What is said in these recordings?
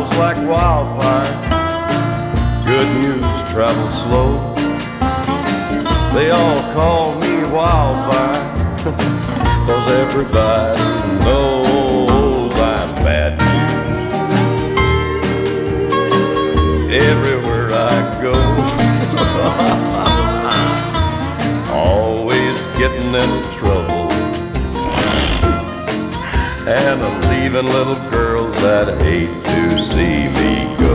travels like wildfire. Good news travels slow. They all call me wildfire, 'cause everybody knows I'm bad news. Everywhere I go, always getting in trouble, and I'm leaving little girls that hate to see me go.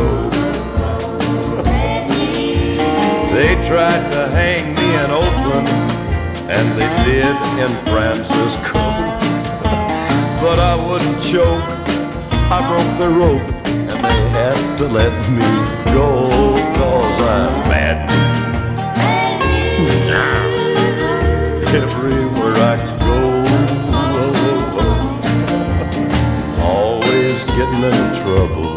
They tried to hang me in Oakland, and they did in Francisco, but I wouldn't choke. I broke the rope, and they had to let me go, 'cause I'm bad news. Everywhere I go, always getting in trouble,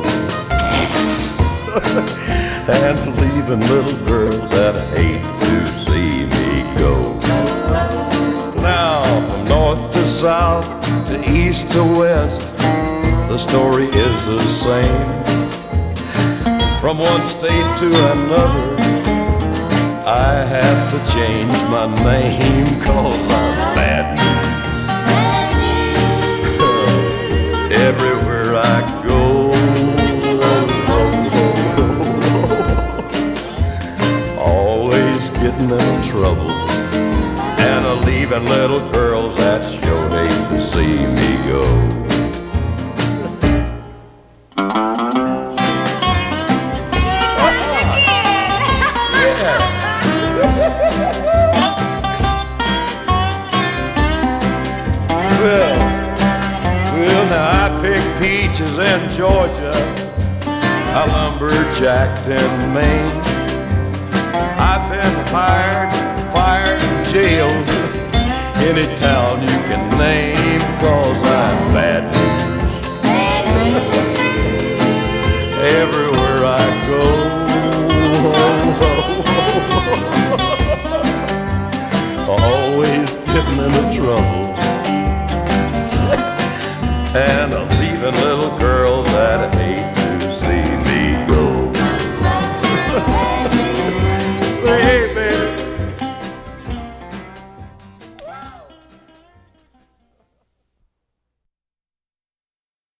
and leaving little girls that hate to see me go. Now, from north to south, to east to west, the story is the same. From one state to another, I have to change my name, 'cause I'm bad news. Everywhere I go, always getting in trouble, and leaving little girls that sure hate to see me go. Well, now I picked peaches in Georgia, I lumberjacked in Maine. I've been hired, fired, and jailed any town you can name, 'cause I'm bad news.